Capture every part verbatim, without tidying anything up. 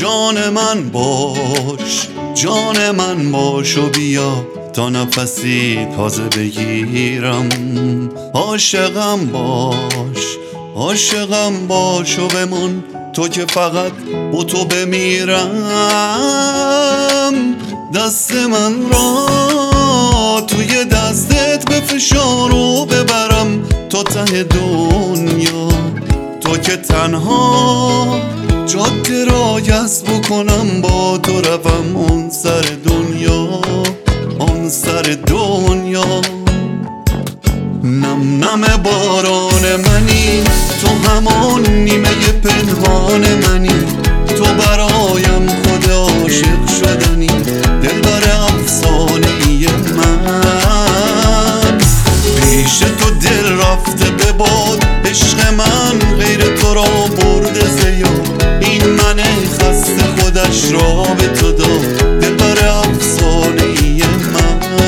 جان من باش، جان من باش و بیا تا نفسی تازه بگیرم. عاشقم باش، عاشقم باش و بمون تو که فقط با تو بمیرم. دست من را توی دستت بفشار و ببرم تا ته دنیا، تو که تنها جاده را گست بکنم با تو روم اون سر دنیا، اون سر دنیا. نم نم باران منی، تو همان نیمه پنهان منی، تو برایم خود عاشق شدنی، دلبر افسانه ای من. پیش تو دل رفته به باد عشق من، غیر تو را برده زیاد، این من خسته خودش را به تو داد، دلبر افسانه ای من.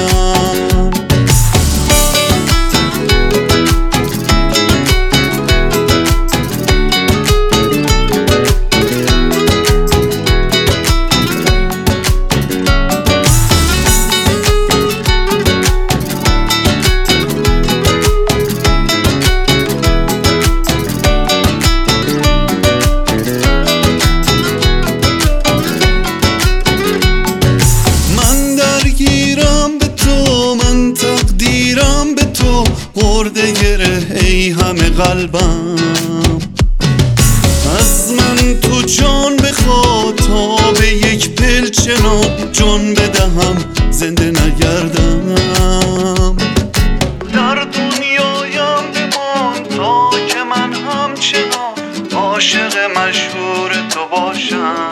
خورده گره ای همه قلبم، از من تو جان بخوا تا به یک پلچه ناب جان بدهم زنده نگردم. در دنیایم بمان تا که من همچنان عاشق مشهور تو باشم.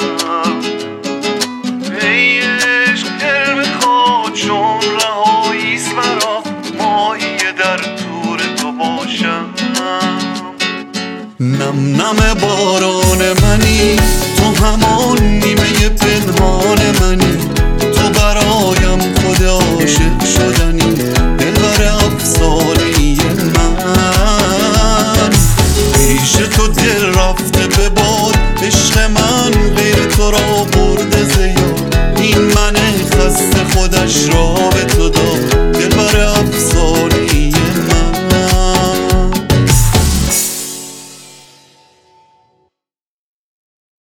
ای عشق دل بخوا چون رهاییست مرا، ماهی در تور تو باشم. نم نم باران منی، تو همان نیمه پنهان منی، تو برایم خود عاشق شدنی، دلبر افسانه ای من. پیش تو دل